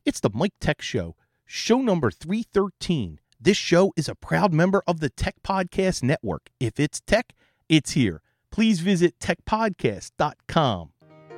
It's the Mike Tech Show, show number 313. This show is a proud member of the Tech Podcast Network. If it's tech, it's here. Please visit techpodcast.com.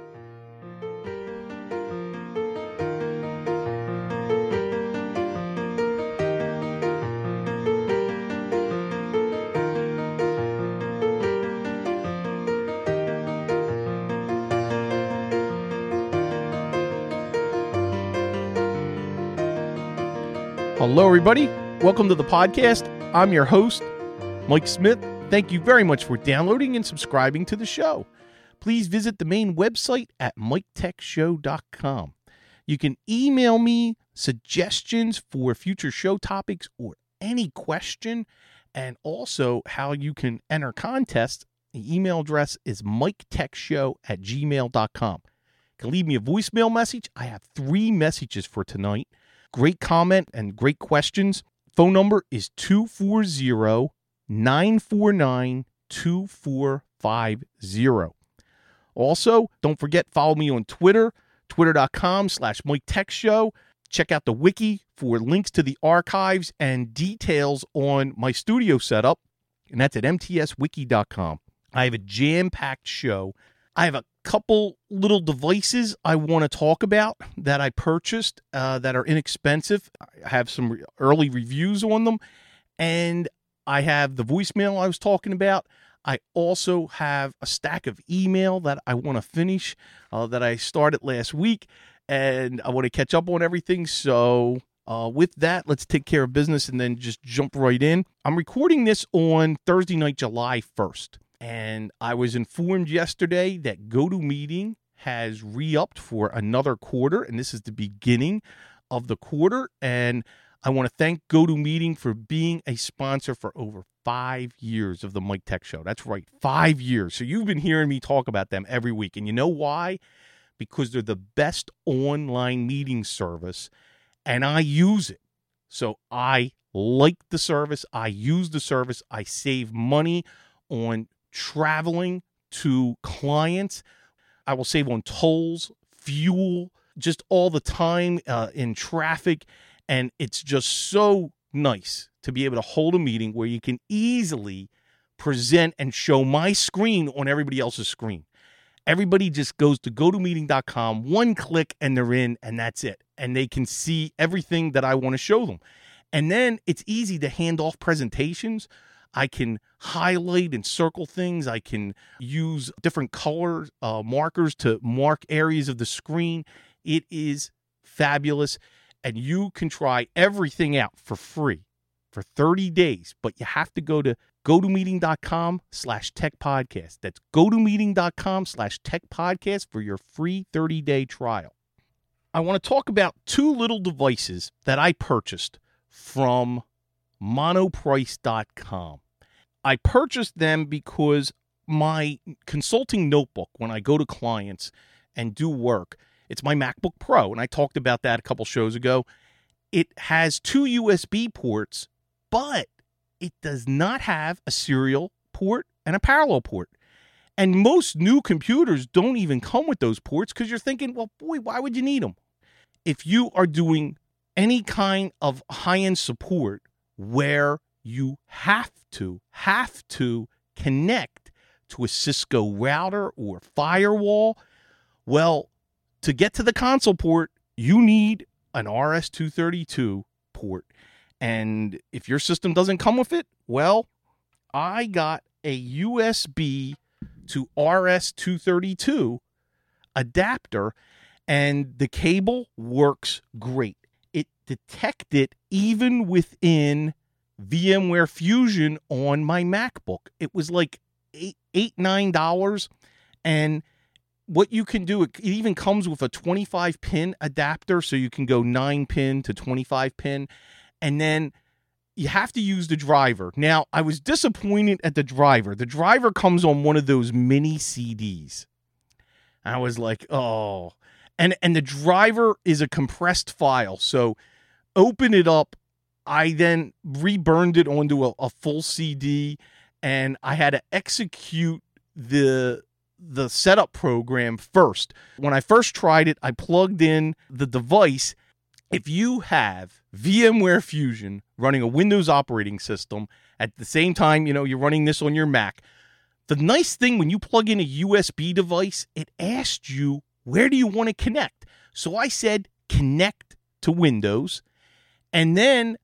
Hello, everybody. Welcome to the podcast. I'm your host, Mike Smith. Thank you very much for downloading and subscribing to the show. Please visit the main website at miketechshow.com. You can email me suggestions for future show topics or any question, and also how you can enter contests. The email address is miketechshow@gmail.com. You can leave me a voicemail message. I have 3 messages for tonight. Great comment and great questions. Phone number is 240-949-2450. Also, don't forget, follow me on Twitter, twitter.com/MikeTechShow. Check out the wiki for links to the archives and details on my studio setup, and that's at mtswiki.com. I have a jam-packed show. I have a couple little devices I want to talk about that I purchased that are inexpensive. I have some early reviews on them, and I have the voicemail I was talking about. I also have a stack of email that I want to finish that I started last week, and I want to catch up on everything. So with that, let's take care of business and then just jump right in. I'm recording this on Thursday night, July 1st. And I was informed yesterday that GoToMeeting has re-upped for another quarter, and this is the beginning of the quarter. And I want to thank GoToMeeting for being a sponsor for over 5 years of the Mike Tech Show. That's right, 5 years. So you've been hearing me talk about them every week. And you know why? Because they're the best online meeting service, and I use it. So I like the service. I use the service. I save money on traveling to clients. I will save on tolls, fuel, just all the time in traffic. And it's just so nice to be able to hold a meeting where you can easily present and show my screen on everybody else's screen. Everybody just goes to gotomeeting.com, one click, and they're in, and that's it. And they can see everything that I want to show them. And then it's easy to hand off presentations. I can highlight and circle things. I can use different color markers to mark areas of the screen. It is fabulous, and you can try everything out for free for 30 days, but you have to go to gotomeeting.com/techpodcast. That's gotomeeting.com/techpodcast for your free 30-day trial. I want to talk about 2 little devices that I purchased from monoprice.com. I purchased them because my consulting notebook, when I go to clients and do work, it's my MacBook Pro, and I talked about that a couple shows ago. It has 2 USB ports, but it does not have a serial port and a parallel port. And most new computers don't even come with those ports because you're thinking, well, boy, why would you need them? If you are doing any kind of high-end support where you have to connect to a Cisco router or firewall, well, to get to the console port, you need an RS-232 port. And if your system doesn't come with it, well, I got a USB to RS-232 adapter, and the cable works great. It detected even within VMware Fusion on my MacBook. It was like $9, and what you can do, it even comes with a 25-pin adapter, so you can go 9-pin to 25-pin, and then you have to use the driver. Now, I was disappointed at the driver. The driver comes on one of those mini CDs. I was like, oh. And the driver is a compressed file, so open it up. I then reburned it onto a full CD, and I had to execute the setup program first. When I first tried it, I plugged in the device, if you have VMware Fusion running a Windows operating system at the same time, you're running this on your Mac, the nice thing when you plug in a USB device, it asks you, where do you want to connect? So I said, connect to Windows. And then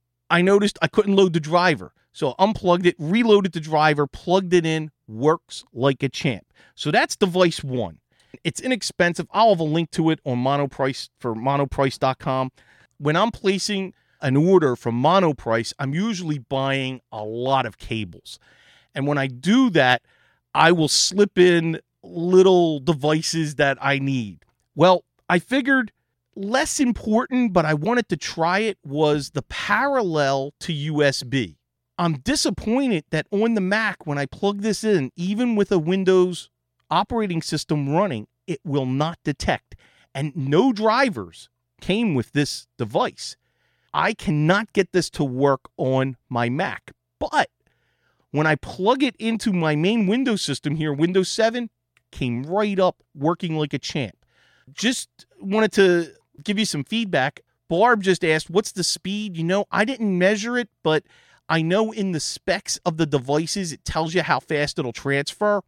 I noticed I couldn't load the driver. So I unplugged it, reloaded the driver, plugged it in, works like a champ. So that's device one. It's inexpensive. I'll have a link to it on Monoprice for monoprice.com. When I'm placing an order from Monoprice, I'm usually buying a lot of cables. And when I do that, I will slip in little devices that I need. Well, I figured less important, but I wanted to try it, was the parallel to USB. I'm disappointed that on the Mac, when I plug this in, even with a Windows operating system running, it will not detect. And no drivers came with this device. I cannot get this to work on my Mac. But when I plug it into my main Windows system here, Windows 7, came right up working like a champ. Just wanted to give you some feedback. Barb just asked, what's the speed? I didn't measure it, but I know in the specs of the devices, it tells you how fast it'll transfer.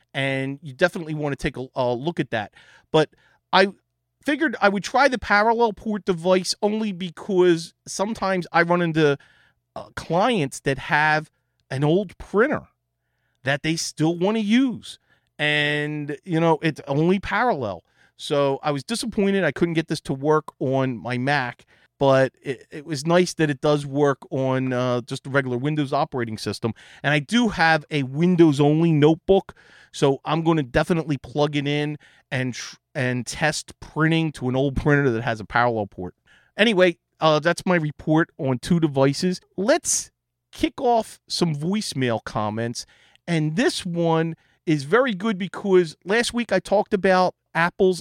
And you definitely want to take a look at that. But I figured I would try the parallel port device only because sometimes I run into clients that have an old printer that they still want to use. And, it's only parallel. So I was disappointed I couldn't get this to work on my Mac. But it was nice that it does work on just a regular Windows operating system. And I do have a Windows-only notebook, so I'm going to definitely plug it in and test printing to an old printer that has a parallel port. Anyway, that's my report on two devices. Let's kick off some voicemail comments. And this one is very good because last week I talked about Apple's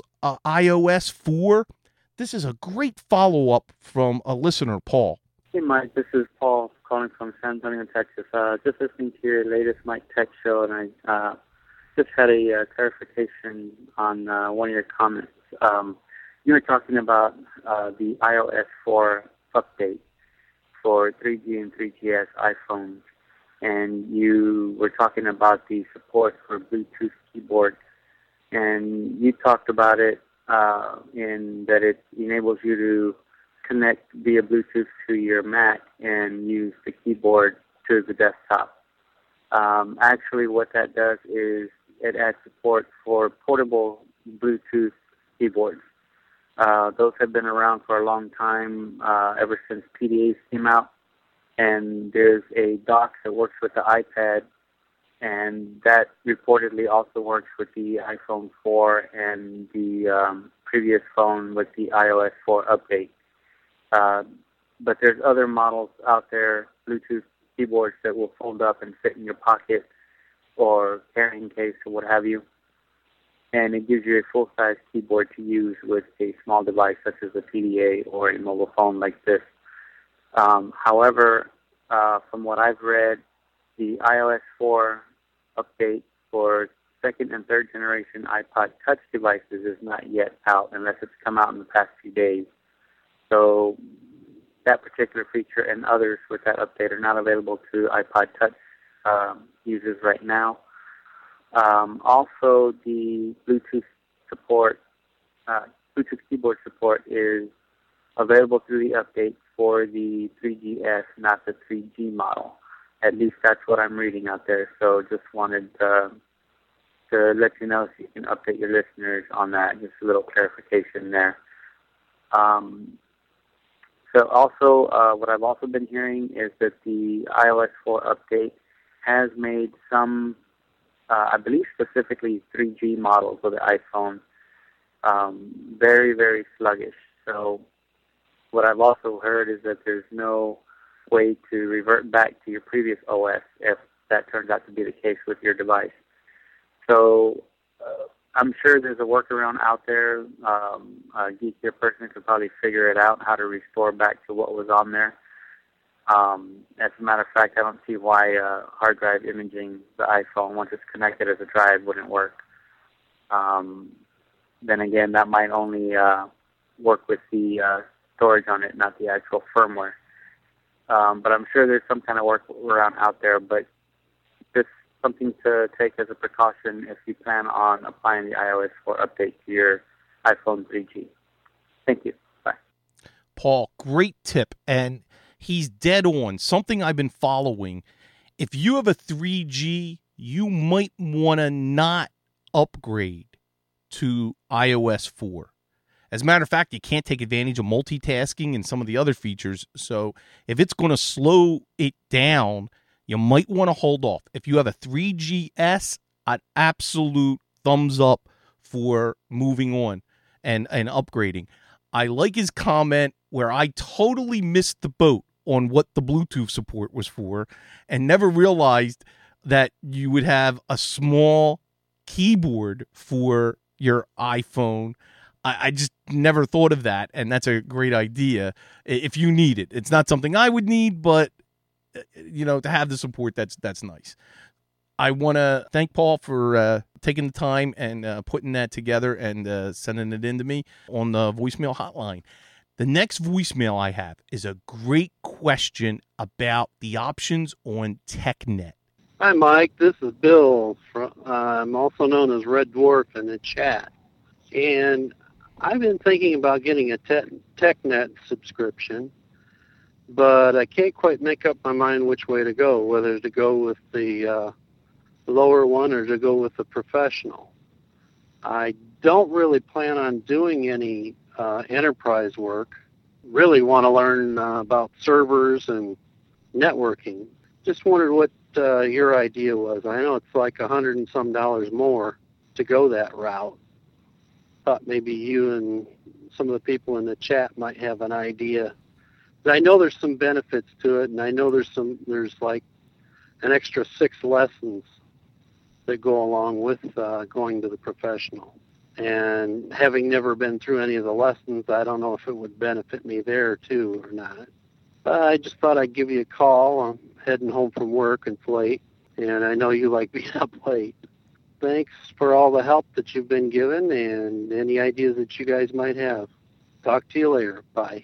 iOS 4. This is a great follow-up from a listener, Paul. Hey, Mike. This is Paul calling from San Antonio, Texas. Just listening to your latest Mike Tech show, and I just had a clarification on one of your comments. You were talking about the iOS 4 update for 3G and 3GS iPhones, and you were talking about the support for Bluetooth keyboard, and you talked about it in that it enables you to connect via Bluetooth to your Mac and use the keyboard to the desktop. Actually, what that does is it adds support for portable Bluetooth keyboards. Those have been around for a long time, ever since PDAs came out. And there's a dock that works with the iPad, and that reportedly also works with the iPhone 4 and the previous phone with the iOS 4 update. But there's other models out there, Bluetooth keyboards that will fold up and fit in your pocket or carrying case or what have you. And it gives you a full-size keyboard to use with a small device such as a PDA or a mobile phone like this. However, from what I've read, the iOS 4 update for second and third generation iPod Touch devices is not yet out unless it's come out in the past few days. So that particular feature and others with that update are not available to iPod Touch users right now. Also, the Bluetooth support, Bluetooth keyboard support is available through the update for the 3GS, not the 3G model. At least that's what I'm reading out there. So just wanted to let you know so you can update your listeners on that. Just a little clarification there. So also, what I've also been hearing is that the iOS 4 update has made some, I believe specifically 3G models of the iPhone, very, very sluggish. So what I've also heard is that there's no way to revert back to your previous OS if that turns out to be the case with your device. So I'm sure there's a workaround out there. A geekier person could probably figure it out, how to restore back to what was on there. As a matter of fact, I don't see why hard drive imaging the iPhone, once it's connected as a drive, wouldn't work. Then again, that might only work with the storage on it, not the actual firmware. But I'm sure there's some kind of workaround out there, but just something to take as a precaution if you plan on applying the iOS 4 update to your iPhone 3G. Thank you. Bye. Paul, great tip, and he's dead on. Something I've been following. If you have a 3G, you might want to not upgrade to iOS 4. As a matter of fact, you can't take advantage of multitasking and some of the other features. So if it's going to slow it down, you might want to hold off. If you have a 3GS, an absolute thumbs up for moving on and upgrading. I like his comment where I totally missed the boat on what the Bluetooth support was for and never realized that you would have a small keyboard for your iPhone. I just never thought of that, and that's a great idea if you need it. It's not something I would need, but to have the support, that's nice. I want to thank Paul for taking the time and putting that together and sending it in to me on the voicemail hotline. The next voicemail I have is a great question about the options on TechNet. Hi, Mike. This is Bill. I'm also known as Red Dwarf in the chat. And I've been thinking about getting a TechNet subscription, but I can't quite make up my mind which way to go, whether to go with the lower one or to go with the professional. I don't really plan on doing any enterprise work. Really want to learn about servers and networking. Just wondered what your idea was. I know it's like $100 and some more to go that route. Thought maybe you and some of the people in the chat might have an idea. But I know there's some benefits to it, and I know there's like an extra 6 lessons that go along with going to the professional. And having never been through any of the lessons, I don't know if it would benefit me there too or not. I just thought I'd give you a call. I'm heading home from work. It's late, and I know you like being up late. Thanks for all the help that you've been given and any ideas that you guys might have. Talk to you later. Bye.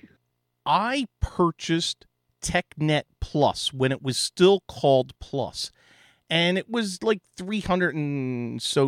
I purchased TechNet Plus when it was still called Plus, and it was like $300 and so,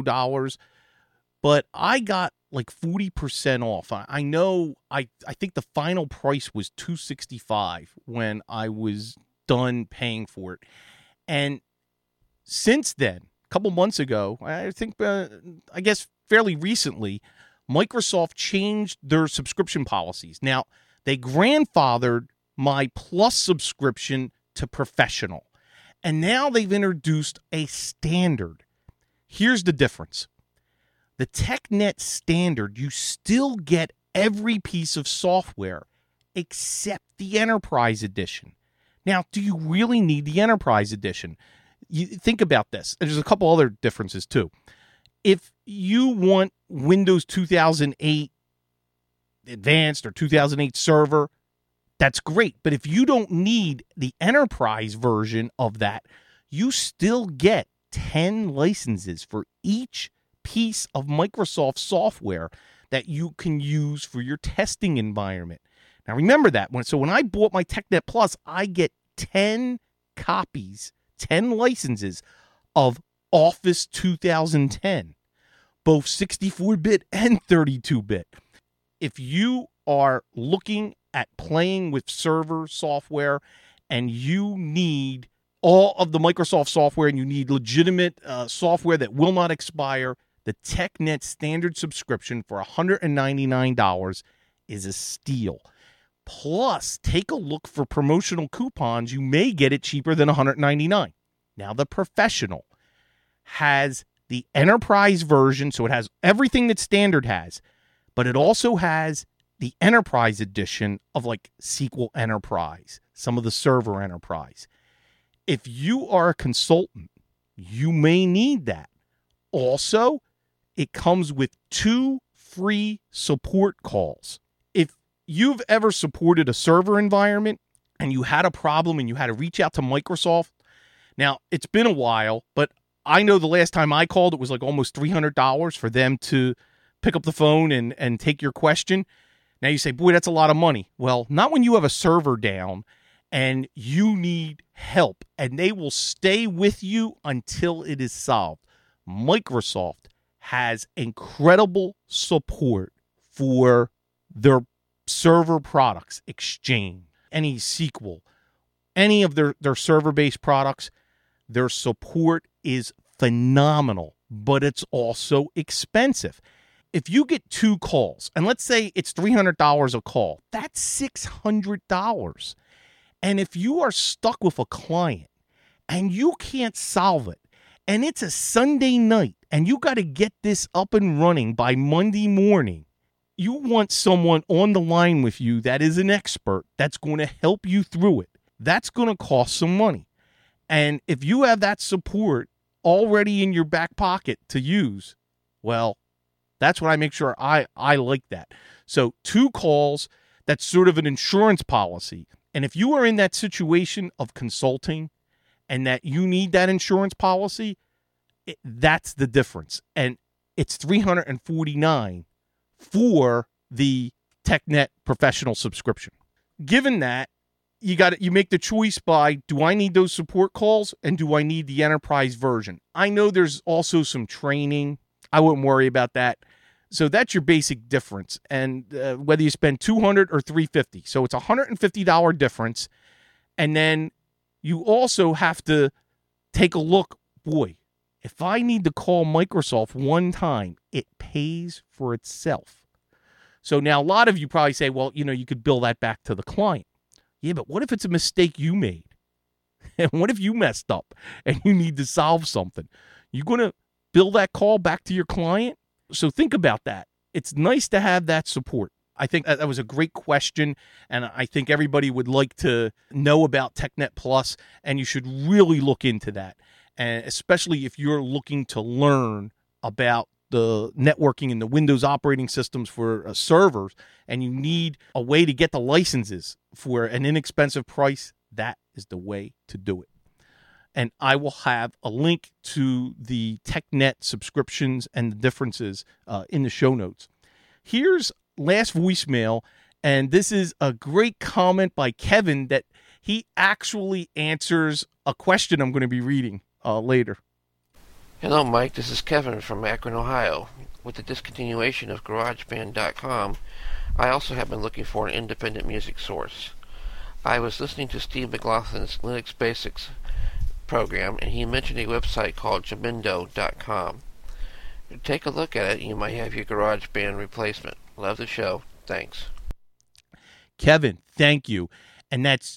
but I got like 40% off. I know I think the final price was $265 when I was done paying for it. And since then, a couple months ago, I think, I guess fairly recently, Microsoft changed their subscription policies. Now, they grandfathered my Plus subscription to Professional, and now they've introduced a standard. Here's the difference. The TechNet standard, you still get every piece of software except the Enterprise Edition. Now, do you really need the Enterprise Edition? You think about this. There's a couple other differences, too. If you want Windows 2008 Advanced or 2008 Server, that's great. But if you don't need the Enterprise version of that, you still get 10 licenses for each piece of Microsoft software that you can use for your testing environment. Now, remember that. When I bought my TechNet Plus, I get 10 copies, 10 licenses of Office 2010, both 64-bit and 32-bit. If you are looking at playing with server software and you need all of the Microsoft software and you need legitimate software that will not expire, the TechNet standard subscription for $199 is a steal. Plus, take a look for promotional coupons. You may get it cheaper than $199. Now, the Professional has the Enterprise version, so it has everything that Standard has, but it also has the Enterprise edition of like SQL Enterprise, some of the Server Enterprise. If you are a consultant, you may need that. Also, it comes with 2 free support calls. If you've ever supported a server environment and you had a problem and you had to reach out to Microsoft, now it's been a while, but I know the last time I called, it was like almost $300 for them to pick up the phone and take your question. Now you say, boy, that's a lot of money. Well, not when you have a server down and you need help, and they will stay with you until it is solved. Microsoft has incredible support for their server products, Exchange, any SQL, any of their server-based products. Their support is phenomenal, but it's also expensive. If you get 2 calls, and let's say it's $300 a call, that's $600. And if you are stuck with a client and you can't solve it, and it's a Sunday night, and you got to get this up and running by Monday morning, you want someone on the line with you that is an expert that's going to help you through it. That's going to cost some money. And if you have that support already in your back pocket to use, well, that's what I make sure I like that. So 2 calls, that's sort of an insurance policy. And if you are in that situation of consulting and that you need that insurance policy, that's the difference. And it's $349 for the TechNet professional subscription. Given that, you make the choice by, do I need those support calls and do I need the enterprise version? I know there's also some training. I wouldn't worry about that. So that's your basic difference. And whether you spend $200 or $350. So it's a $150 difference. And then you also have to take a look, boy, if I need to call Microsoft one time, it pays for itself. So now a lot of you probably say, well, you could bill that back to the client. Yeah, but what if it's a mistake you made? And what if you messed up and you need to solve something? You're going to bill that call back to your client? So think about that. It's nice to have that support. I think that was a great question, and I think everybody would like to know about TechNet Plus, and you should really look into that, and especially if you're looking to learn about the networking and the Windows operating systems for servers, and you need a way to get the licenses for an inexpensive price. That is the way to do it. And I will have a link to the TechNet subscriptions and the differences in the show notes. Here's last voicemail, and this is a great comment by Kevin that he actually answers a question I'm going to be reading later. Hello, Mike. This is Kevin from Akron, Ohio. With the discontinuation of GarageBand.com, I also have been looking for an independent music source. I was listening to Steve McLaughlin's Linux Basics program, and he mentioned a website called Jamendo.com. Take a look at it, and you might have your GarageBand replacement. Love the show. Thanks. Kevin, thank you. And that's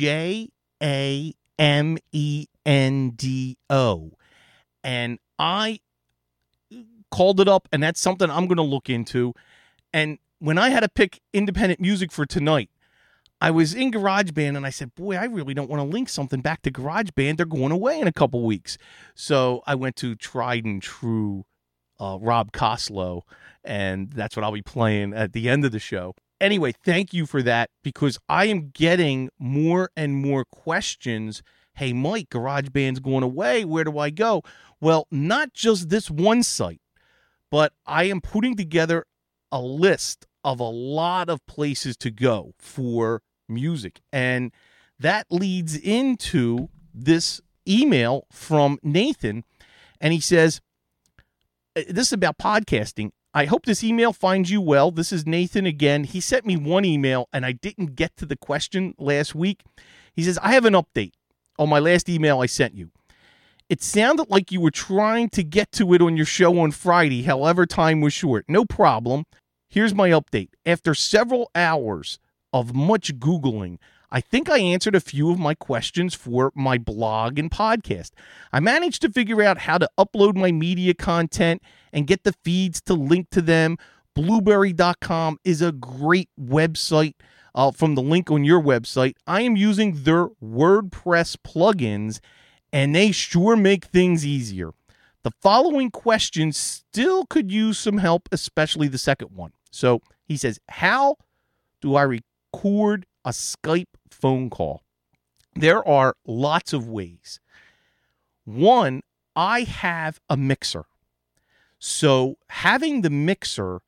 Jamendo. And I called it up, and that's something I'm going to look into. And when I had to pick independent music for tonight, I was in GarageBand, and I said, boy, I really don't want to link something back to GarageBand. They're going away in a couple weeks. So I went to tried and true Rob Koslow, and that's what I'll be playing at the end of the show. Anyway, thank you for that, because I am getting more and more questions. Hey, Mike, GarageBand's going away. Where do I go? Well, not just this one site, but I am putting together a list of a lot of places to go for music. And that leads into this email from Nathan. And he says, this is about podcasting. I hope this email finds you well. This is Nathan again. He sent me one email, and I didn't get to the question last week. He says, I have an update on my last email I sent you. It sounded like you were trying to get to it on your show on Friday, however time was short. No problem. Here's my update. After several hours of much Googling, I think I answered a few of my questions for my blog and podcast. I managed to figure out how to upload my media content and get the feeds to link to them. Blueberry.com is a great website from the link on your website. I am using their WordPress plugins, and they sure make things easier. The following questions still could use some help, especially the second one. So he says, how do I record a Skype phone call? There are lots of ways. One, I have a mixer. So having the mixer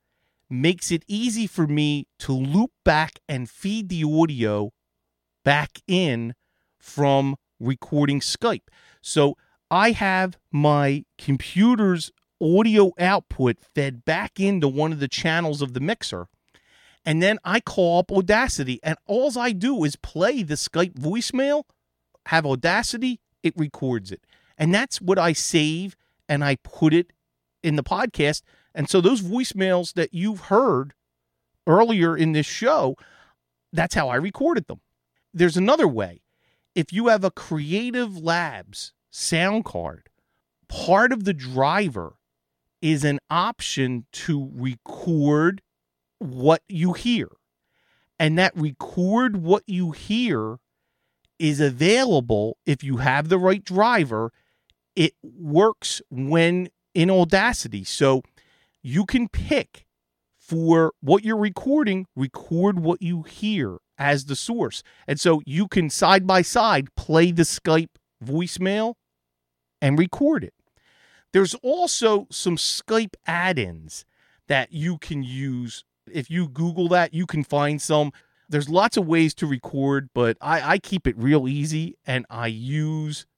makes it easy for me to loop back and feed the audio back in from recording Skype. So I have my computer's audio output fed back into one of the channels of the mixer, and then I call up Audacity, and all I do is play the Skype voicemail, have Audacity, it records it. And that's what I save, and I put it in the podcast. And so those voicemails that you've heard earlier in this show, that's how I recorded them. There's another way. If you have a Creative Labs sound card, part of the driver is an option to record what you hear. And that record what you hear is available if you have the right driver. It works when in Audacity. So you can pick for what you're recording, record what you hear as the source. And so you can side by side play the Skype voicemail and record it. There's also some Skype add-ins that you can use. If you Google that, you can find some. There's lots of ways to record, but I keep it real easy, and I use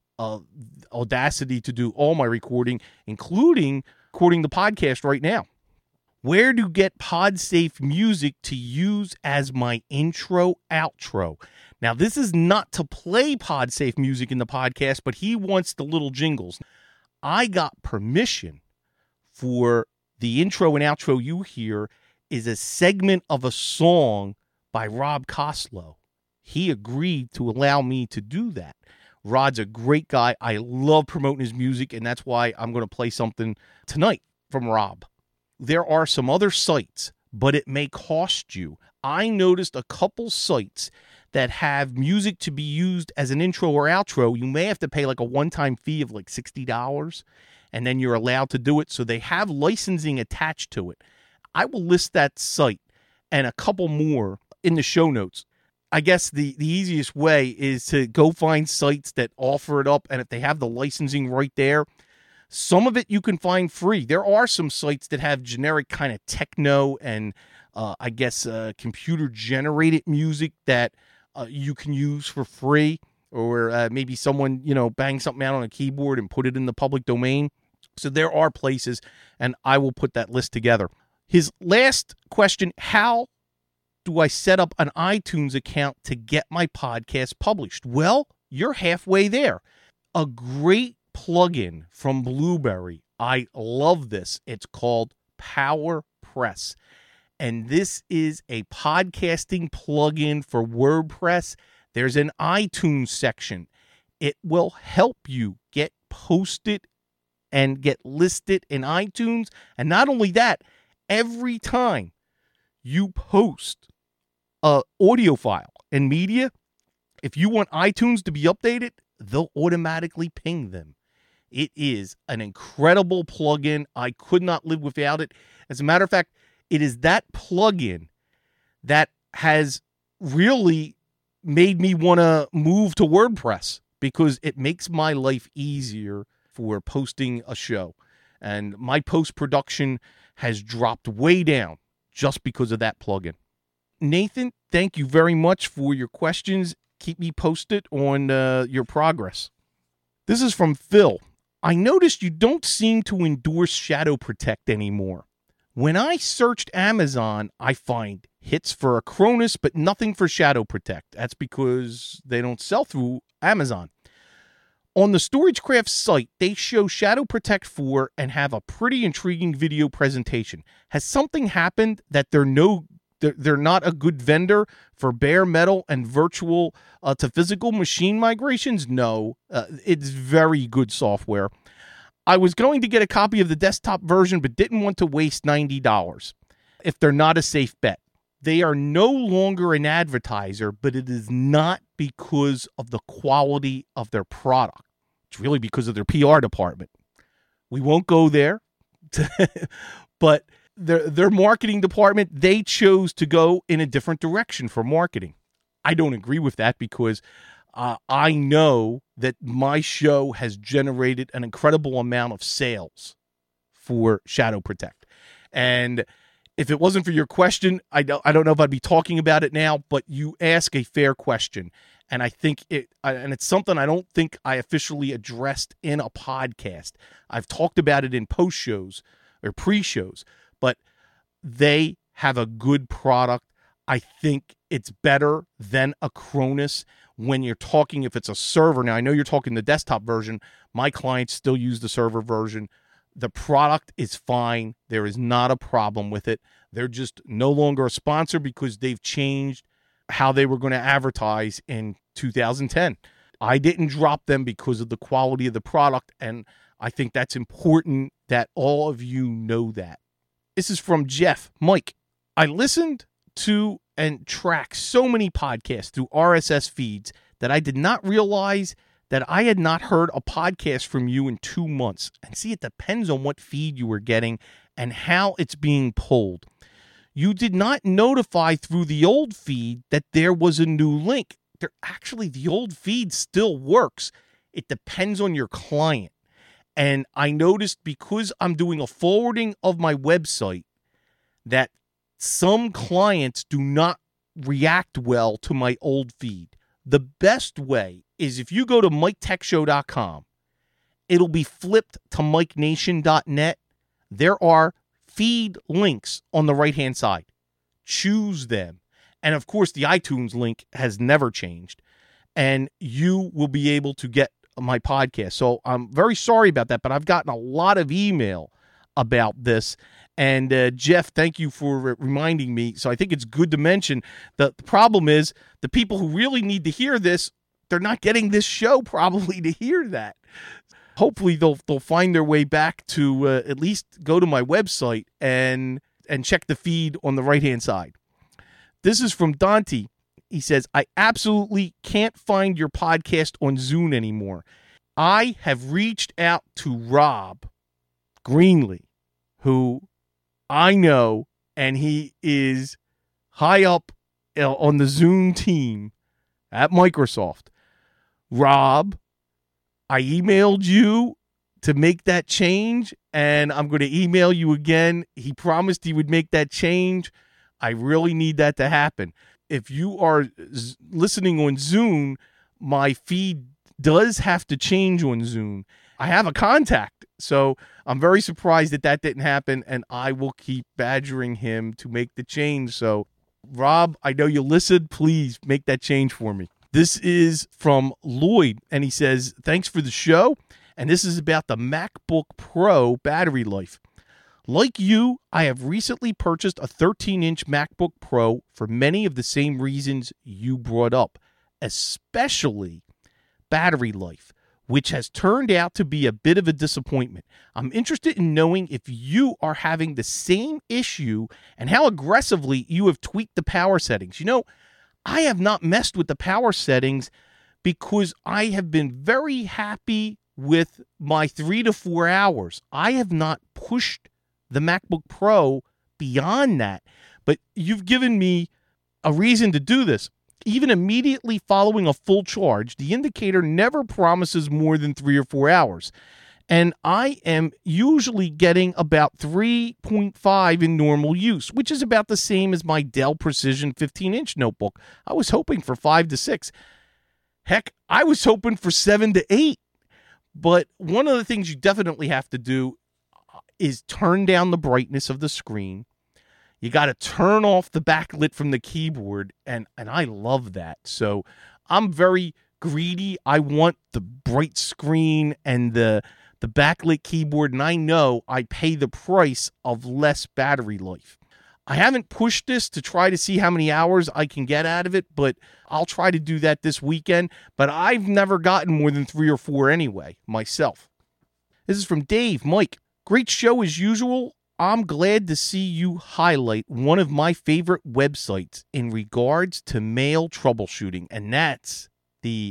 Audacity to do all my recording, including recording the podcast right now. Where to get PodSafe music to use as my intro, outro. Now, this is not to play PodSafe music in the podcast, but he wants the little jingles. I got permission for the intro and outro you hear is a segment of a song by Rob Koslow. He agreed to allow me to do that. Rod's a great guy. I love promoting his music, and that's why I'm going to play something tonight from Rob. There are some other sites, but it may cost you. I noticed a couple sites that have music to be used as an intro or outro. You may have to pay like a one-time fee of like $60, and then you're allowed to do it. So they have licensing attached to it. I will list that site and a couple more in the show notes. I guess the easiest way is to go find sites that offer it up, and if they have the licensing right there, some of it you can find free. There are some sites that have generic kind of techno and computer-generated music that you can use for free, or maybe someone, bang something out on a keyboard and put it in the public domain. So there are places, and I will put that list together. His last question, how do I set up an iTunes account to get my podcast published? Well, you're halfway there. A great plugin from Blueberry. I love this. It's called PowerPress. And this is a podcasting plugin for WordPress. There's an iTunes section. It will help you get posted and get listed in iTunes. And not only that, every time you post an audio file and media, if you want iTunes to be updated, they'll automatically ping them. It is an incredible plugin. I could not live without it. As a matter of fact, it is that plugin that has really made me want to move to WordPress, because it makes my life easier for posting a show. And my post-production has dropped way down just because of that plugin. Nathan, thank you very much for your questions. Keep me posted on your progress. This is from Phil. I noticed you don't seem to endorse Shadow Protect anymore. When I searched Amazon, I find hits for Acronis, but nothing for Shadow Protect. That's because they don't sell through Amazon. On the StorageCraft site, they show Shadow Protect 4 and have a pretty intriguing video presentation. Has something happened that they're not a good vendor for bare metal and virtual to physical machine migrations? No, it's very good software. I was going to get a copy of the desktop version, but didn't want to waste $90 if they're not a safe bet. They are no longer an advertiser, but it is not because of the quality of their product. It's really because of their PR department. We won't go there, but their marketing department, they chose to go in a different direction for marketing. I don't agree with that, because I know that my show has generated an incredible amount of sales for Shadow Protect. And If it wasn't for your question, I don't know if I'd be talking about it now, but you ask a fair question. And I think it's something I don't think I officially addressed in a podcast. I've talked about it in post shows or pre-shows, but they have a good product. I think it's better than Acronis when you're talking, if it's a server. Now, I know you're talking the desktop version. My clients still use the server version. The product is fine. There is not a problem with it. They're just no longer a sponsor because they've changed how they were going to advertise in 2010. I didn't drop them because of the quality of the product, and I think that's important that all of you know that. This is from Jeff. Mike, I listened to and track so many podcasts through RSS feeds that I did not realize that I had not heard a podcast from you in 2 months. And see, it depends on what feed you were getting and how it's being pulled. You did not notify through the old feed that there was a new link. Actually, the old feed still works. It depends on your client. And I noticed because I'm doing a forwarding of my website that some clients do not react well to my old feed. The best way is if you go to MikeTechShow.com, it'll be flipped to MikeNation.net. There are feed links on the right-hand side. Choose them. And, of course, the iTunes link has never changed. And you will be able to get my podcast. So I'm very sorry about that, but I've gotten a lot of email about this. And, Jeff, thank you for reminding me. So I think it's good to mention that the problem is the people who really need to hear this, they're not getting this show probably to hear that. Hopefully they'll find their way back to at least go to my website and check the feed on the right-hand side. This is from Dante. He says, I absolutely can't find your podcast on Zune anymore. I have reached out to Rob Greenlee, who I know, and he is high up on the Zune team at Microsoft. Rob, I emailed you to make that change, and I'm going to email you again. He promised he would make that change. I really need that to happen. If you are listening on Zune, my feed does have to change on Zune. I have a contact, so I'm very surprised that didn't happen, and I will keep badgering him to make the change. So, Rob, I know you listened. Please make that change for me. This is from Lloyd, and he says, thanks for the show, and this is about the MacBook Pro battery life. Like you, I have recently purchased a 13-inch MacBook Pro for many of the same reasons you brought up, especially battery life, which has turned out to be a bit of a disappointment. I'm interested in knowing if you are having the same issue and how aggressively you have tweaked the power settings. You know, I have not messed with the power settings because I have been very happy with my 3 to 4 hours. I have not pushed the MacBook Pro beyond that, but you've given me a reason to do this. Even immediately following a full charge, the indicator never promises more than 3 or 4 hours. And I am usually getting about 3.5 in normal use, which is about the same as my Dell Precision 15-inch notebook. I was hoping for 5 to 6. Heck, I was hoping for 7 to 8. But one of the things you definitely have to do is turn down the brightness of the screen. You got to turn off the backlit from the keyboard, and I love that. So I'm very greedy. I want the bright screen and the backlit keyboard, and I know I pay the price of less battery life. I haven't pushed this to try to see how many hours I can get out of it, but I'll try to do that this weekend. But I've never gotten more than 3 or 4 anyway, myself. This is from Dave. Mike, great show as usual. I'm glad to see you highlight one of my favorite websites in regards to mail troubleshooting, and that's the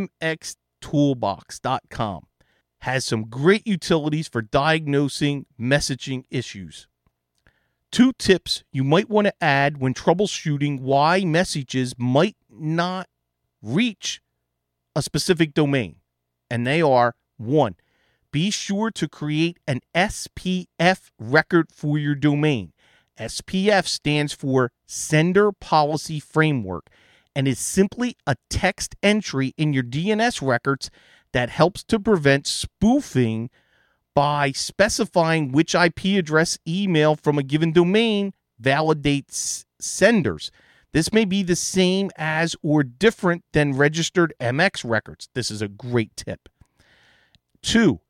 mxtoolbox.com. Has some great utilities for diagnosing messaging issues. 2 tips you might want to add when troubleshooting why messages might not reach a specific domain, and they are: 1, be sure to create an SPF record for your domain. SPF stands for Sender Policy Framework and is simply a text entry in your DNS records that helps to prevent spoofing by specifying which IP address email from a given domain validates senders. This may be the same as or different than registered MX records. This is a great tip. 2,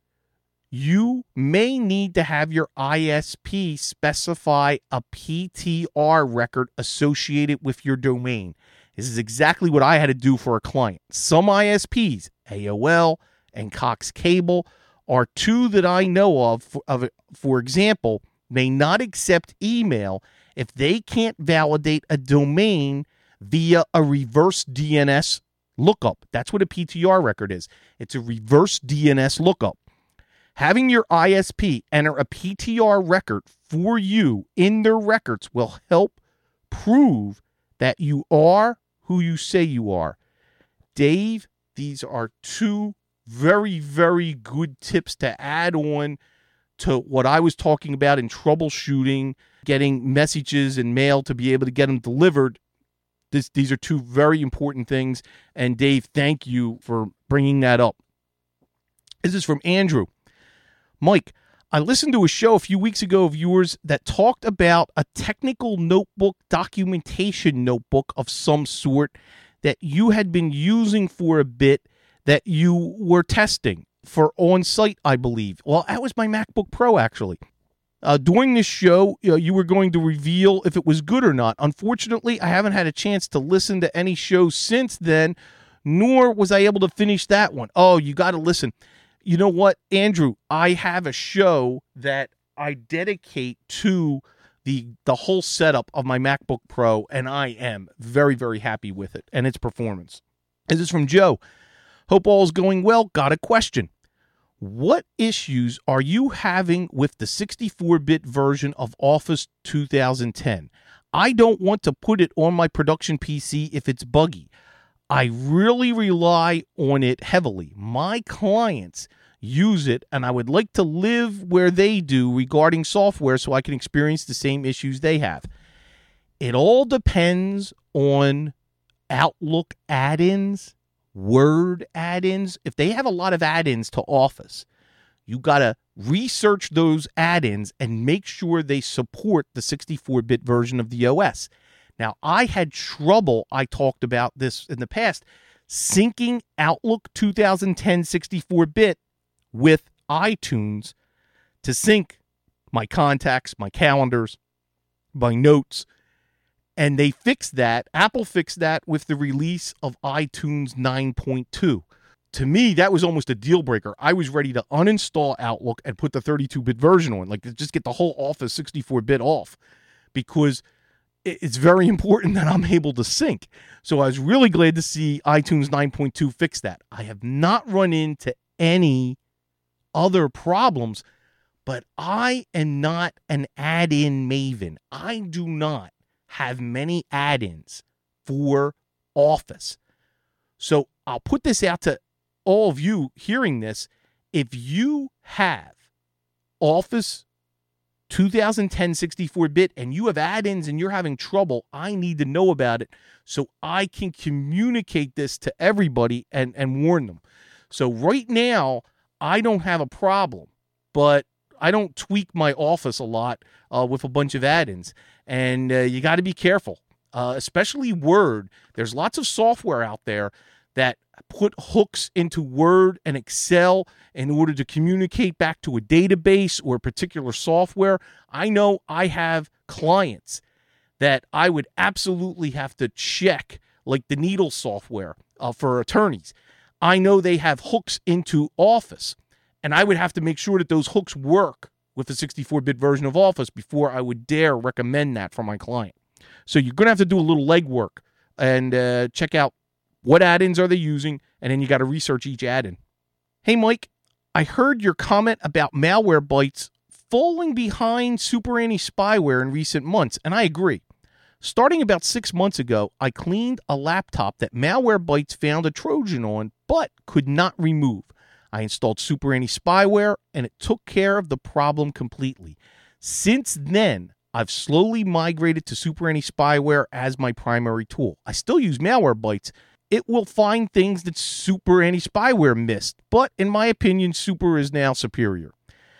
you may need to have your ISP specify a PTR record associated with your domain. This is exactly what I had to do for a client. Some ISPs, AOL and Cox Cable, are 2 that I know of. For example, may not accept email if they can't validate a domain via a reverse DNS lookup. That's what a PTR record is. It's a reverse DNS lookup. Having your ISP enter a PTR record for you in their records will help prove that you are who you say you are. Dave, these are 2 very, very good tips to add on to what I was talking about in troubleshooting, getting messages and mail to be able to get them delivered. These are 2 very important things. And Dave, thank you for bringing that up. This is from Andrew. Mike, I listened to a show a few weeks ago of yours that talked about a technical notebook, documentation notebook of some sort that you had been using for a bit that you were testing for on-site, I believe. Well, that was my MacBook Pro, actually. During this show, you were going to reveal if it was good or not. Unfortunately, I haven't had a chance to listen to any shows since then, nor was I able to finish that one. Oh, you got to listen. You know what, Andrew? I have a show that I dedicate to the whole setup of my MacBook Pro, and I am very, very happy with it and its performance. This is from Joe. Hope all is going well. Got a question. What issues are you having with the 64-bit version of Office 2010? I don't want to put it on my production PC if it's buggy. I really rely on it heavily. My clients use it, and I would like to live where they do regarding software so I can experience the same issues they have. It all depends on Outlook add-ins, Word add-ins. If they have a lot of add-ins to Office, you got to research those add-ins and make sure they support the 64-bit version of the OS. Now, I had trouble, I talked about this in the past, syncing Outlook 2010 64-bit with iTunes to sync my contacts, my calendars, my notes. And they fixed that. Apple fixed that with the release of iTunes 9.2. To me, that was almost a deal breaker. I was ready to uninstall Outlook and put the 32-bit version on, like just get the whole Office 64-bit off, because it's very important that I'm able to sync. So I was really glad to see iTunes 9.2 fix that. I have not run into any other problems, but I am not an add-in maven. I do not have many add-ins for Office. So I'll put this out to all of you hearing this. If you have Office 2010 64-bit and you have add-ins and you're having trouble, I need to know about it so I can communicate this to everybody and warn them. So right now, I don't have a problem, but I don't tweak my Office a lot with a bunch of add-ins. And you got to be careful, especially Word. There's lots of software out there that put hooks into Word and Excel in order to communicate back to a database or a particular software. I know I have clients that I would absolutely have to check, like the Needle software for attorneys. I know they have hooks into Office, and I would have to make sure that those hooks work with the 64-bit version of Office before I would dare recommend that for my client. So you're going to have to do a little legwork and check out what add-ins are they using, and then you got to research each add-in. Hey, Mike, I heard your comment about Malwarebytes falling behind Super Annie spyware in recent months, and I agree. Starting about 6 months ago, I cleaned a laptop that Malwarebytes found a Trojan on, but could not remove. I installed Super Annie spyware, and it took care of the problem completely. Since then, I've slowly migrated to Super Anti-Spyware as my primary tool. I still use Malwarebytes. It will find things that Super Anti-Spyware missed, but in my opinion, Super is now superior.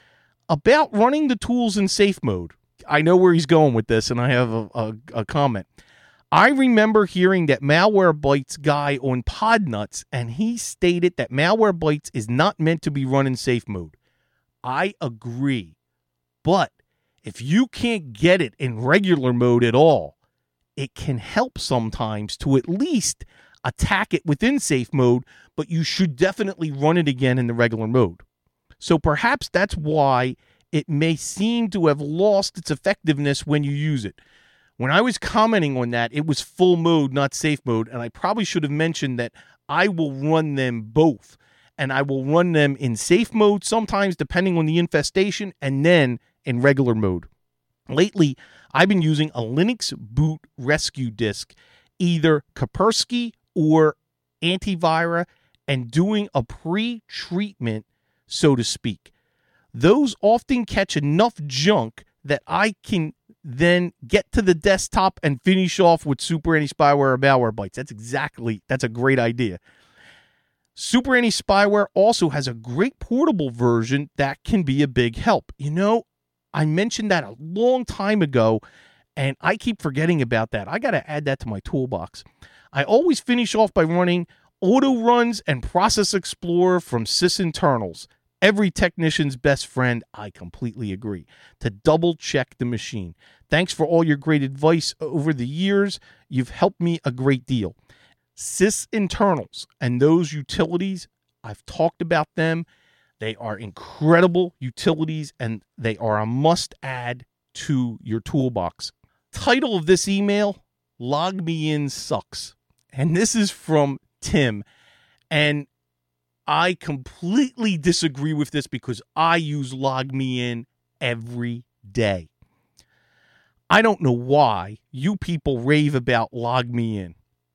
About running the tools in safe mode, I know where he's going with this, and I have a comment. I remember hearing that Malwarebytes guy on Podnuts, and he stated that Malwarebytes is not meant to be run in safe mode. I agree, but if you can't get it in regular mode at all, it can help sometimes to at least attack it within safe mode, but you should definitely run it again in the regular mode. So perhaps that's why it may seem to have lost its effectiveness when you use it. When I was commenting on that, it was full mode, not safe mode, and I probably should have mentioned that I will run them both, and I will run them in safe mode sometimes depending on the infestation, and then in regular mode. Lately, I've been using a Linux boot rescue disk, either Kaspersky or Antivira, and doing a pre-treatment, so to speak. Those often catch enough junk that I can then get to the desktop and finish off with Super Anti-Spyware or Malwarebytes. That's a great idea. Super Anti-Spyware also has a great portable version that can be a big help. You know, I mentioned that a long time ago, and I keep forgetting about that. I got to add that to my toolbox. I always finish off by running auto runs and Process Explorer from sysinternals. Every technician's best friend, I completely agree, to double check the machine. Thanks for all your great advice over the years. You've helped me a great deal. Sysinternals and those utilities, I've talked about them. They are incredible utilities, and they are a must-add to your toolbox. Title of this email, Log Me In Sucks. And this is from Tim. And I completely disagree with this because I use Log Me In every day. I don't know why you people rave about Log Me In.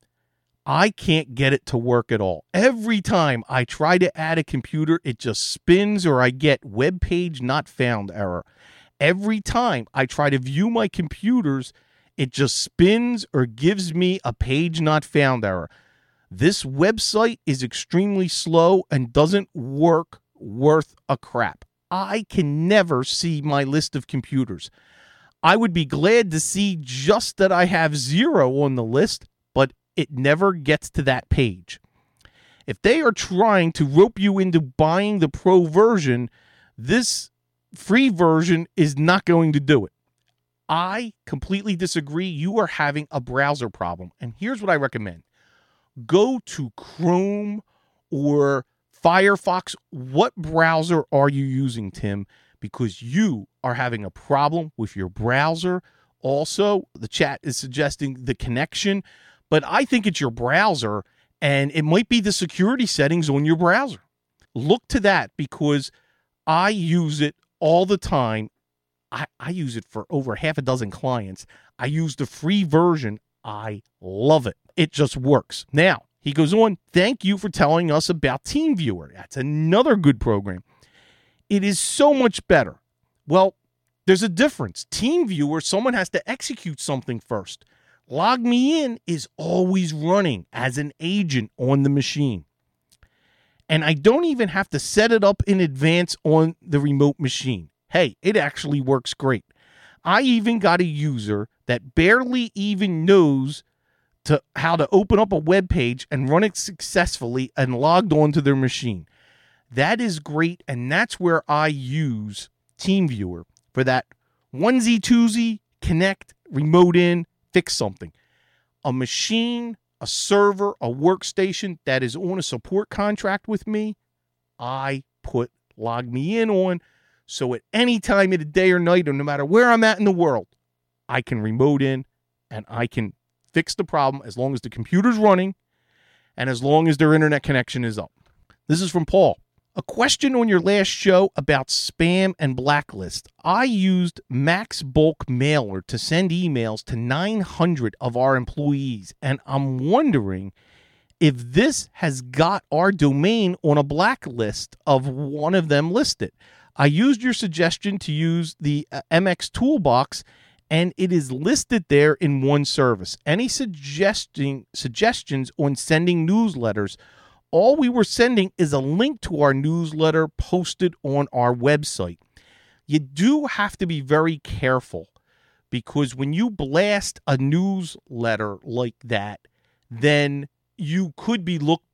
I can't get it to work at all. Every time I try to add a computer, it just spins or I get web page not found error. Every time I try to view my computers, it just spins or gives me a page not found error. This website is extremely slow and doesn't work worth a crap. I can never see my list of computers. I would be glad to see just that I have 0 on the list, but it never gets to that page. If they are trying to rope you into buying the pro version, this free version is not going to do it. I completely disagree. You are having a browser problem. And here's what I recommend. Go to Chrome or Firefox. What browser are you using, Tim? Because you are having a problem with your browser. Also, the chat is suggesting the connection, but I think it's your browser, and it might be the security settings on your browser. Look to that because I use it all the time. I use it for over half a dozen clients. I use the free version. I love it. It just works. Now, he goes on, thank you for telling us about TeamViewer. That's another good program. It is so much better. Well, there's a difference. TeamViewer, someone has to execute something first. Log Me In is always running as an agent on the machine. And I don't even have to set it up in advance on the remote machine. Hey, it actually works great. I even got a user that barely even knows how to open up a web page and run it successfully and logged onto their machine. That is great, and that's where I use TeamViewer for that onesie, twosie, connect, remote in, fix something. A machine, a server, a workstation that is on a support contract with me, I put Log Me In on, so at any time of the day or night, or no matter where I'm at in the world, I can remote in and I can fix the problem as long as the computer's running and as long as their internet connection is up. This is from Paul. A question on your last show about spam and blacklist. I used Max Bulk Mailer to send emails to 900 of our employees, and I'm wondering if this has got our domain on a blacklist of one of them listed. I used your suggestion to use the MX Toolbox, and it is listed there in one service. Any suggestions on sending newsletters, all we were sending is a link to our newsletter posted on our website. You do have to be very careful, because when you blast a newsletter like that, then you could be looked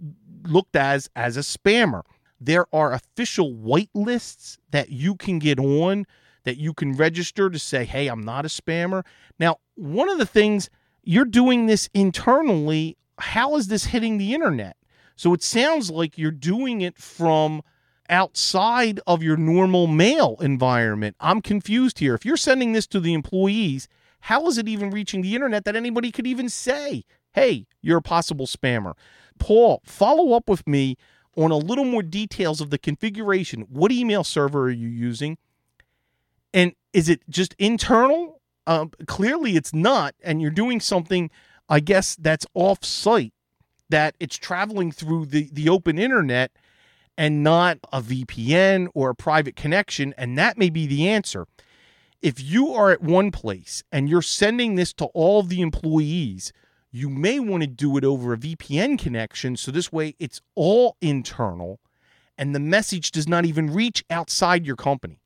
as a spammer. There are official whitelists that you can get on, that you can register to say, hey, I'm not a spammer. Now, one of the things, you're doing this internally. How is this hitting the internet? So it sounds like you're doing it from outside of your normal mail environment. I'm confused here. If you're sending this to the employees, how is it even reaching the internet that anybody could even say, hey, you're a possible spammer? Paul, follow up with me on a little more details of the configuration. What email server are you using? And is it just internal? Clearly it's not, and you're doing something, I guess, that's off-site, that it's traveling through the open internet and not a VPN or a private connection, and that may be the answer. If you are at one place and you're sending this to all of the employees, you may want to do it over a VPN connection, so this way it's all internal and the message does not even reach outside your company.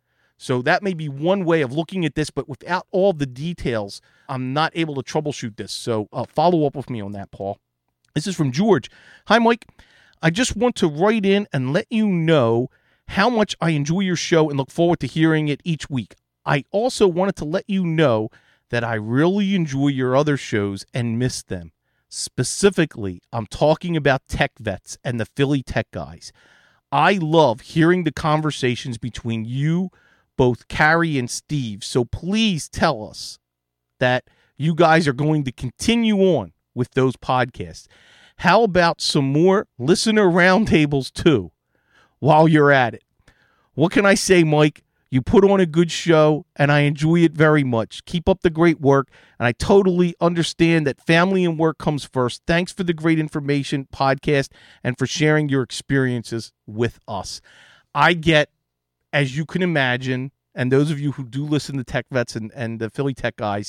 So that may be one way of looking at this, but without all the details, I'm not able to troubleshoot this. So follow up with me on that, Paul. This is from George. Hi, Mike. I just want to write in and let you know how much I enjoy your show and look forward to hearing it each week. I also wanted to let you know that I really enjoy your other shows and miss them. Specifically, I'm talking about Tech Vets and the Philly Tech Guys. I love hearing the conversations between you, both Carrie and Steve, so please tell us that you guys are going to continue on with those podcasts. How about some more listener roundtables too, while you're at it? What can I say, Mike? You put on a good show, and I enjoy it very much. Keep up the great work, and I totally understand that family and work comes first. Thanks for the great information podcast and for sharing your experiences with us. I get, as you can imagine, and those of you who do listen to Tech Vets and the Philly Tech Guys,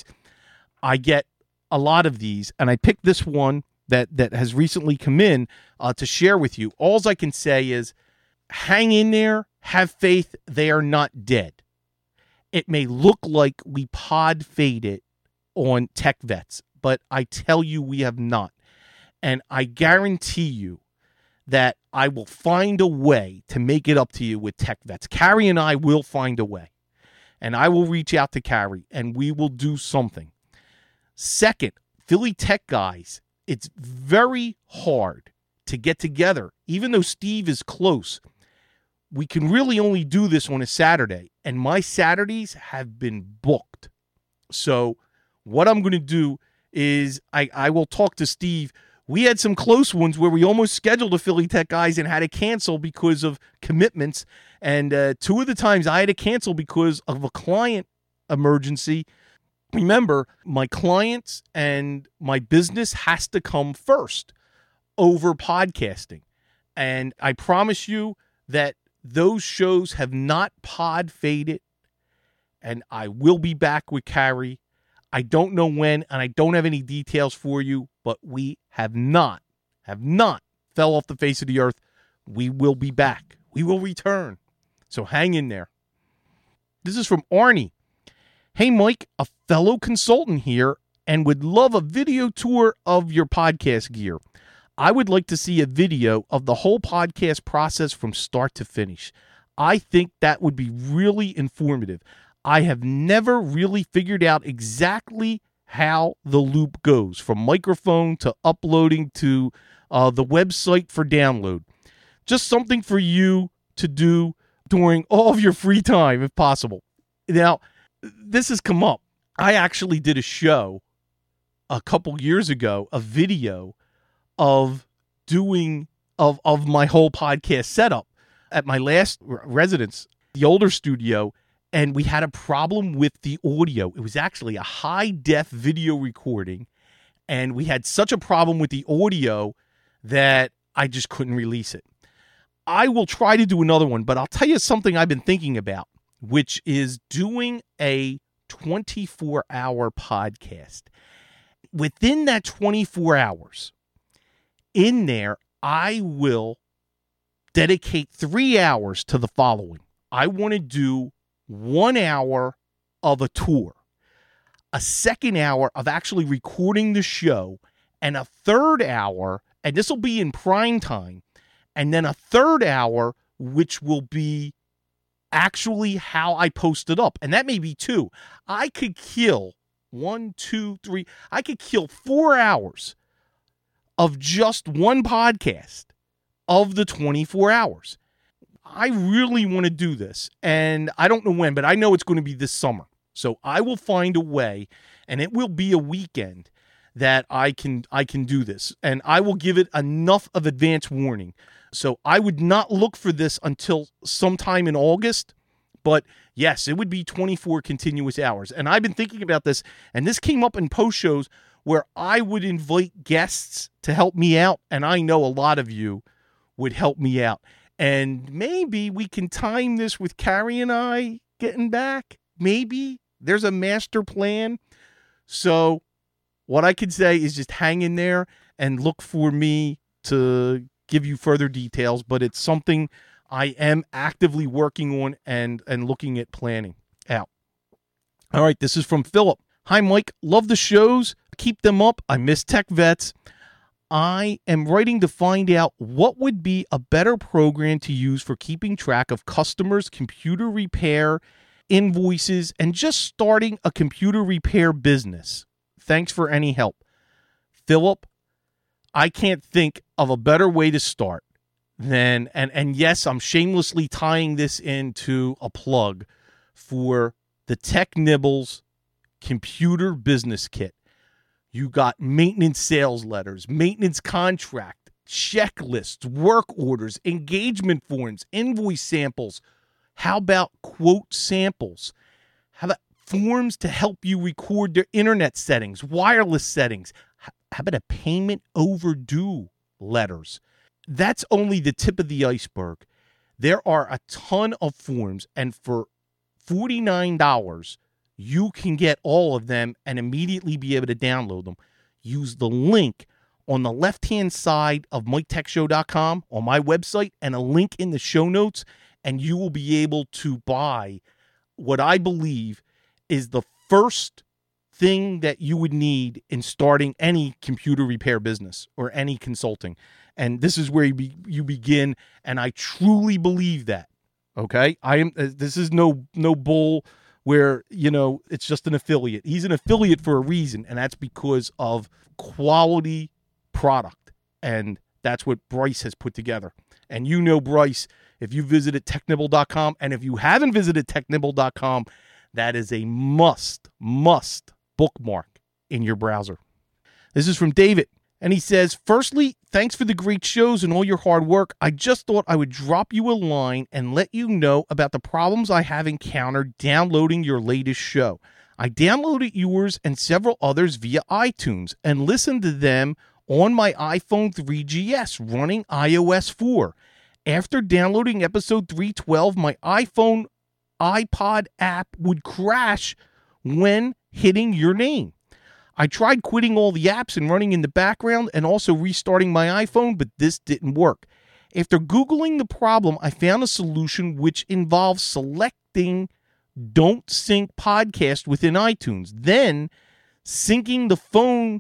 I get a lot of these, and I picked this one that has recently come in to share with you. All I can say is hang in there, have faith, they are not dead. It may look like we pod faded on Tech Vets, but I tell you we have not. And I guarantee you that I will find a way to make it up to you with Tech Vets. Carrie and I will find a way. And I will reach out to Carrie, and we will do something. Second, Philly Tech Guys, it's very hard to get together. Even though Steve is close, we can really only do this on a Saturday, and my Saturdays have been booked. So what I'm going to do is I will talk to Steve. We had some close ones where we almost scheduled a Philly Tech Guys and had to cancel because of commitments. And two of the times I had to cancel because of a client emergency. Remember, my clients and my business has to come first over podcasting. And I promise you that those shows have not pod faded, and I will be back with Carrie. I don't know when, and I don't have any details for you, but we have not fell off the face of the earth. We will be back. We will return. So hang in there. This is from Arnie. Hey, Mike, a fellow consultant here, and would love a video tour of your podcast gear. I would like to see a video of the whole podcast process from start to finish. I think that would be really informative. I have never really figured out exactly how the loop goes, from microphone to uploading to the website for download. Just something for you to do during all of your free time, if possible. Now, this has come up. I actually did a show a couple years ago, a video of doing of my whole podcast setup at my last residence, the older studio, and we had a problem with the audio. It was actually a high-def video recording, and we had such a problem with the audio that I just couldn't release it. I will try to do another one, but I'll tell you something I've been thinking about, which is doing a 24-hour podcast. Within that 24 hours, in there, I will dedicate 3 hours to the following. I want to do 1 hour of a tour, a second hour of actually recording the show, and a third hour, and this will be in prime time, and then a third hour, which will be actually how I post it up. And that may be 2. I could kill 1, 2, 3. I could kill 4 hours of just one podcast of the 24 hours. I really want to do this, and I don't know when, but I know it's going to be this summer. So I will find a way, and it will be a weekend that I can do this, and I will give it enough of advance warning. So I would not look for this until sometime in August, but yes, it would be 24 continuous hours. And I've been thinking about this, and this came up in post shows where I would invite guests to help me out, and I know a lot of you would help me out. And maybe we can time this with Carrie and I getting back. Maybe there's a master plan. So what I could say is just hang in there and look for me to give you further details, but it's something I am actively working on and looking at planning out. All right, this is from Philip. Hi, Mike. Love the shows. Keep them up. I miss Tech Vets. I am writing to find out what would be a better program to use for keeping track of customers' computer repair invoices and just starting a computer repair business. Thanks for any help. Philip, I can't think of a better way to start than, and yes, I'm shamelessly tying this into a plug for the Tech Nibbles Computer Business Kit. You got maintenance sales letters, maintenance contract, checklists, work orders, engagement forms, invoice samples. How about quote samples? How about forms to help you record their internet settings, wireless settings? How about a payment overdue letters? That's only the tip of the iceberg. There are a ton of forms, and for $49, you can get all of them and immediately be able to download them. Use the link on the left-hand side of MikeTechShow.com on my website and a link in the show notes, and you will be able to buy what I believe is the first thing that you would need in starting any computer repair business or any consulting. And this is where you begin, and I truly believe that. Okay? This is no bull where, it's just an affiliate. He's an affiliate for a reason, and that's because of quality product. And that's what Bryce has put together. And Bryce, if you visited technibble.com, and if you haven't visited technibble.com, that is a must bookmark in your browser. This is from David, and he says, firstly, thanks for the great shows and all your hard work. I just thought I would drop you a line and let you know about the problems I have encountered downloading your latest show. I downloaded yours and several others via iTunes and listened to them on my iPhone 3GS running iOS 4. After downloading episode 312, my iPhone iPod app would crash when hitting your name. I tried quitting all the apps and running in the background and also restarting my iPhone, but this didn't work. After Googling the problem, I found a solution which involves selecting Don't Sync Podcast within iTunes, then syncing the phone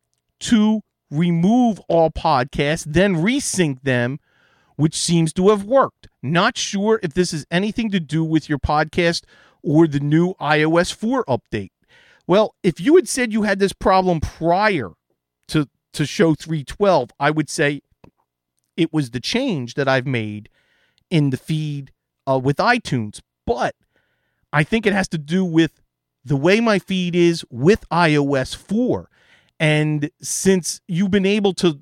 to remove all podcasts, then resync them, which seems to have worked. Not sure if this has anything to do with your podcast or the new iOS 4 update. Well, if you had said you had this problem prior to show 312, I would say it was the change that I've made in the feed with iTunes. But I think it has to do with the way my feed is with iOS 4. And since you've been able to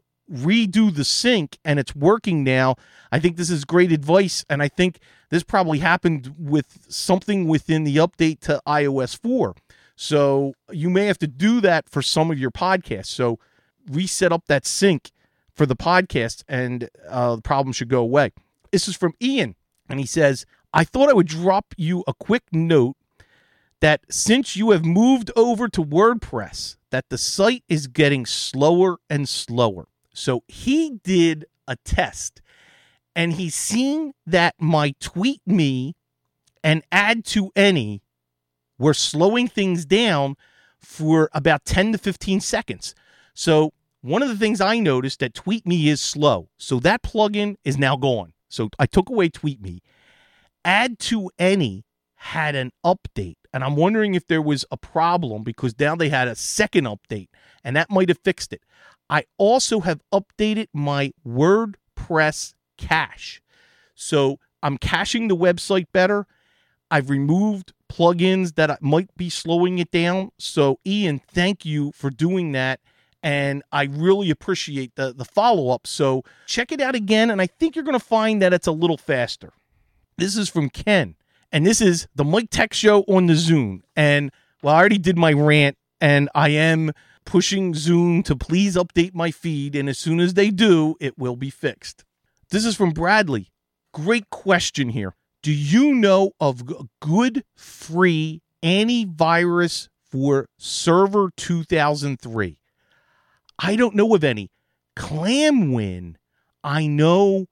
redo the sync and it's working now, I think this is great advice. And I think this probably happened with something within the update to iOS 4. So you may have to do that for some of your podcasts. So reset up that sync for the podcast and the problem should go away. This is from Ian, and he says, I thought I would drop you a quick note that since you have moved over to WordPress, that the site is getting slower and slower. So he did a test, and he's seen that my Tweet Me and Add to Any were slowing things down for about 10 to 15 seconds. So one of the things I noticed that Tweet Me is slow. So that plugin is now gone. So I took away Tweet Me. Add to Any had an update, and I'm wondering if there was a problem because now they had a second update, and that might have fixed it. I also have updated my WordPress cache. So I'm caching the website better. I've removed plugins that might be slowing it down. So Ian, thank you for doing that. And I really appreciate the follow-up. So check it out again, and I think you're going to find that it's a little faster. This is from Ken, and this is the Mike Tech Show on the Zune. And, well, I already did my rant, and I am pushing Zune to please update my feed, and as soon as they do, it will be fixed. This is from Bradley. Great question here. Do you know of a good free antivirus for Server 2003? I don't know of any. Clamwin, I know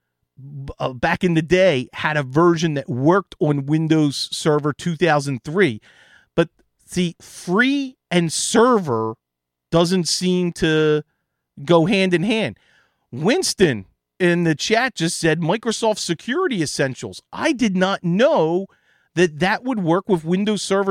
back in the day, had a version that worked on Windows Server 2003. But see, free and server doesn't seem to go hand in hand. Winston in the chat just said Microsoft Security Essentials. I did not know that would work with Windows Server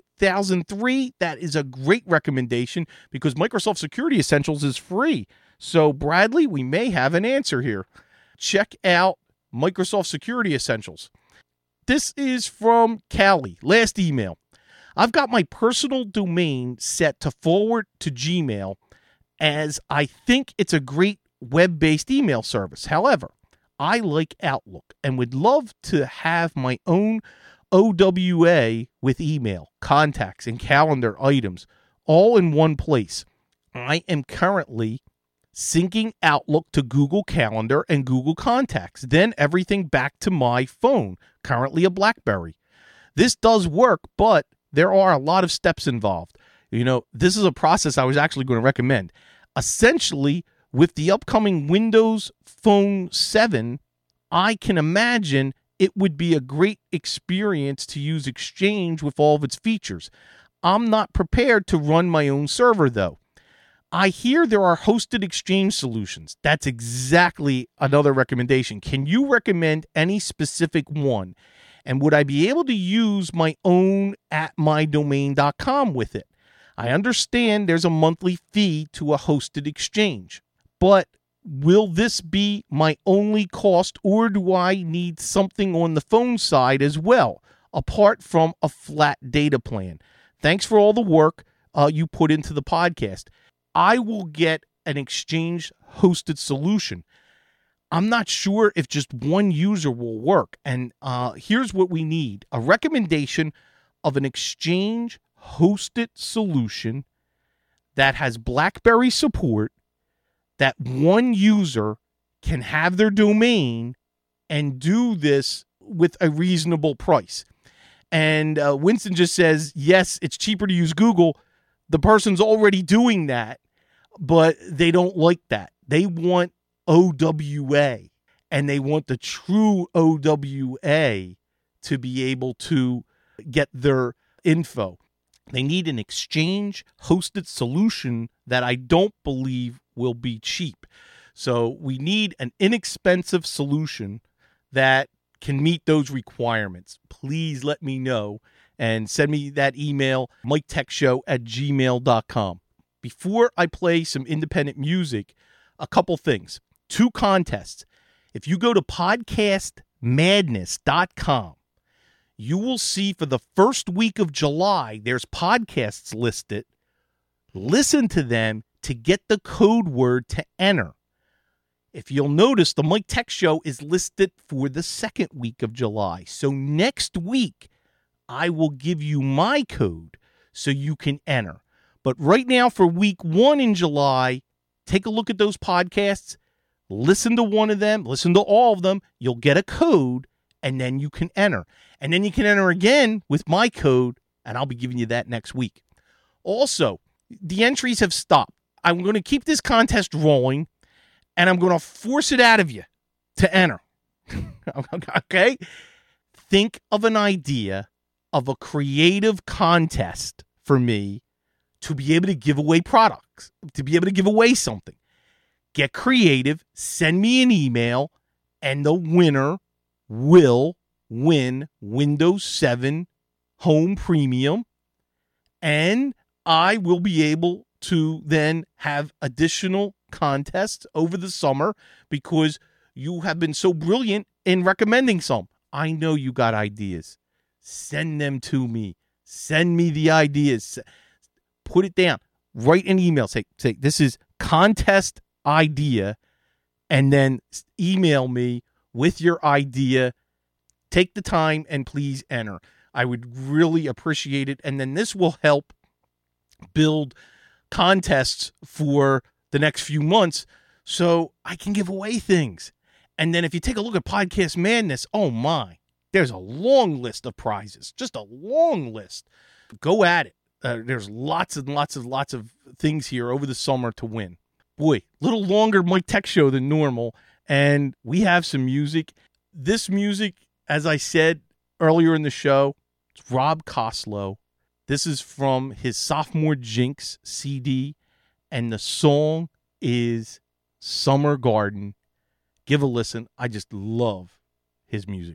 2003. That is a great recommendation because Microsoft Security Essentials is free. So, Bradley, we may have an answer here. Check out Microsoft Security Essentials. This is from Callie. Last email. I've got my personal domain set to forward to Gmail as I think it's a great web-based email service. However, I like Outlook and would love to have my own OWA with email, contacts, and calendar items all in one place. I am currently syncing Outlook to Google Calendar and Google Contacts, then everything back to my phone, currently a BlackBerry. This does work, but there are a lot of steps involved. You know, this is a process I was actually going to recommend. Essentially, with the upcoming Windows Phone 7, I can imagine it would be a great experience to use Exchange with all of its features. I'm not prepared to run my own server, though. I hear there are hosted Exchange solutions. That's exactly another recommendation. Can you recommend any specific one? And would I be able to use my own at mydomain.com with it? I understand there's a monthly fee to a hosted Exchange, but will this be my only cost, or do I need something on the phone side as well, apart from a flat data plan? Thanks for all the work you put into the podcast. I will get an Exchange hosted solution. I'm not sure if just one user will work. And here's what we need. A recommendation of an Exchange hosted solution that has BlackBerry support, that one user can have their domain and do this with a reasonable price. And Winston just says, yes, it's cheaper to use Google. The person's already doing that, but they don't like that. They want OWA, and they want the true OWA to be able to get their info. They need an Exchange hosted solution that I don't believe will be cheap. So we need an inexpensive solution that can meet those requirements. Please let me know and send me that email, miketechshow@gmail.com. Before I play some independent music, a couple things. 2 contests. If you go to podcastmadness.com, you will see for the first week of July, there's podcasts listed. Listen to them to get the code word to enter. If you'll notice, the Mike Tech Show is listed for the second week of July. So next week, I will give you my code so you can enter. But right now, for week 1 in July, take a look at those podcasts. Listen to one of them. Listen to all of them. You'll get a code, and then you can enter. And then you can enter again with my code and I'll be giving you that next week. Also, the entries have stopped. I'm going to keep this contest rolling, and I'm going to force it out of you to enter. Okay? Think of an idea of a creative contest for me to be able to give away products, to be able to give away something. Get creative, send me an email, and the winner will win Windows 7 Home Premium, and I will be able to then have additional contests over the summer because you have been so brilliant in recommending some. I know you got ideas. Send them to me. Send me the ideas. Put it down. Write an email. Say this is contest idea, and then email me with your idea. Take the time and please enter. I would really appreciate it. And then this will help build contests for the next few months so I can give away things. And then if you take a look at Podcast Madness, oh my, there's a long list of prizes, just a long list. Go at it. There's lots and lots of things here over the summer to win. Boy, a little longer Mike Tech Show than normal, and we have some music. This music, as I said earlier in the show, it's Rob Koslow. This is from his Sophomore Jinx CD, and the song is Summer Garden. Give a listen. I just love his music.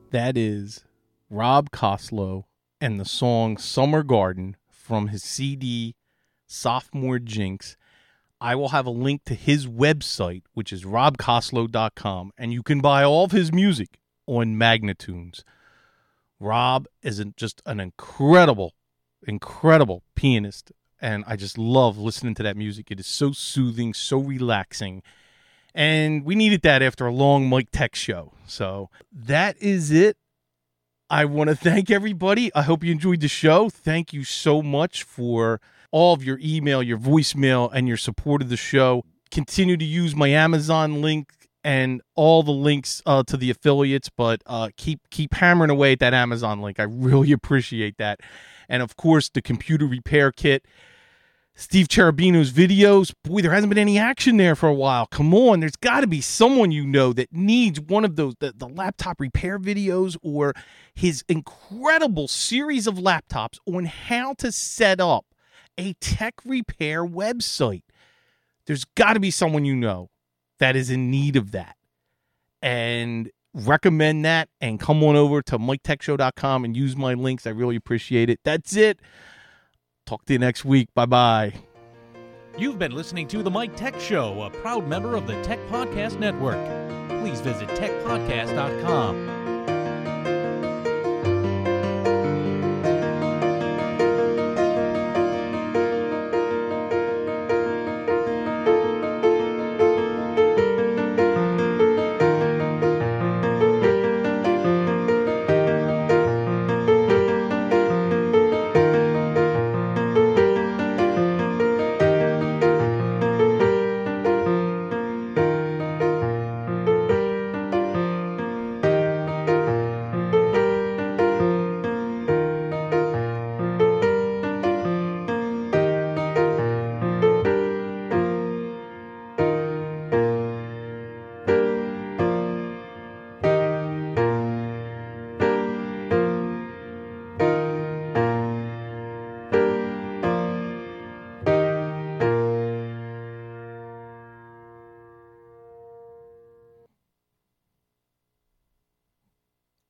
That is Rob Koslow and the song Summer Garden from his CD Sophomore Jinx. I will have a link to his website, which is robkoslow.com, and you can buy all of his music on Magnatunes. Rob is just an incredible pianist, and I just love listening to that music. It is so soothing, so relaxing, and we needed that after a long Mike Tech show. So that is it. I want to thank everybody. I hope you enjoyed the show. Thank you so much for all of your email, your voicemail, and your support of the show. Continue to use my Amazon link and all the links to the affiliates, but keep hammering away at that Amazon link. I really appreciate that. And, of course, the computer repair kit. Steve Cherubino's videos. Boy, there hasn't been any action there for a while. Come on, there's got to be someone you know that needs one of those, the laptop repair videos, or his incredible series of laptops on how to set up a tech repair website. There's got to be someone you know that is in need of that. And recommend that, and come on over to MikeTechShow.com and use my links. I really appreciate it. That's it. Talk to you next week. Bye-bye. You've been listening to The Mike Tech Show, a proud member of the Tech Podcast Network. Please visit techpodcast.com.